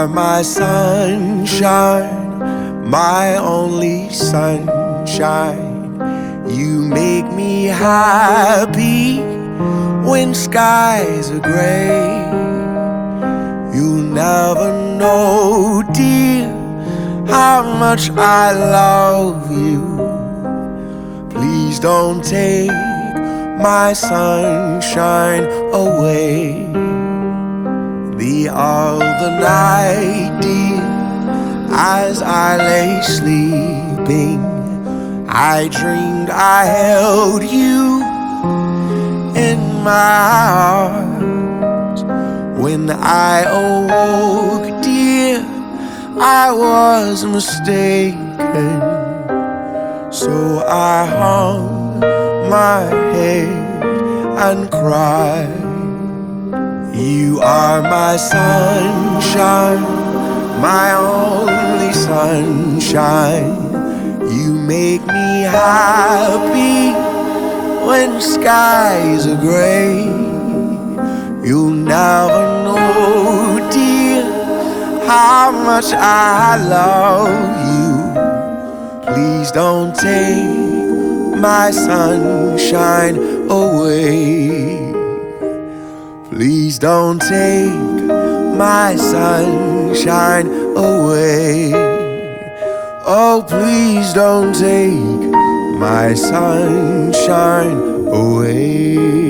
my sunshine, my only sunshine. You make me happy when skies are gray. You'll never know, dear, how much I love you. Please don't take my sunshine away. The other night, dear, as I lay sleeping, I dreamed I held you in my arms. When I awoke, dear, I was mistaken. So I hung my head and cried. You are my sunshine, my only sunshine. You make me happy when skies are gray. You'll never know, dear, how much I love you. Please don't take my sunshine away. Please don't take my sunshine away. Oh, please don't take my sunshine away.